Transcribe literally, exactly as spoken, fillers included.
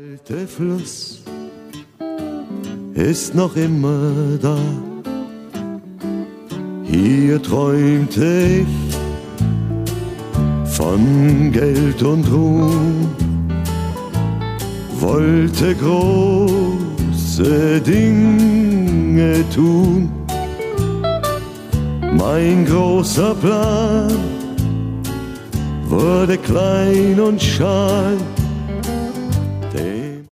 alte Fluss ist noch immer da. Hier träumte ich von Geld und Ruhm, wollte große Dinge tun. Mein großer Plan wurde klein und schal.